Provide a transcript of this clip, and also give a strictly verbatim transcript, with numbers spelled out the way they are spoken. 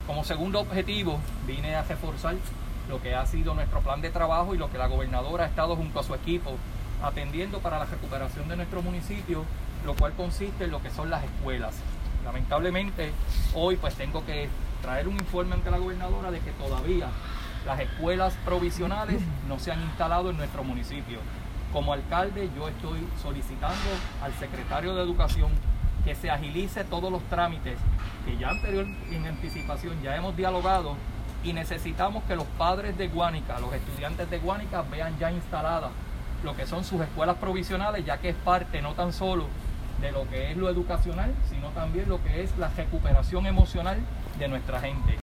Como segundo objetivo, vine a reforzar lo que ha sido nuestro plan de trabajo y lo que la gobernadora ha estado junto a su equipo atendiendo para la recuperación de nuestro municipio, lo cual consiste en lo que son las escuelas. Lamentablemente, hoy pues tengo que traer un informe ante la gobernadora de que todavía las escuelas provisionales no se han instalado en nuestro municipio. Como alcalde, yo estoy solicitando al secretario de Educación que se agilice todos los trámites que ya anterior en anticipación ya hemos dialogado, y necesitamos que los padres de Guánica, los estudiantes de Guánica vean ya instaladas lo que son sus escuelas provisionales, ya que es parte no tan solo de lo que es lo educacional, sino también lo que es la recuperación emocional de nuestra gente.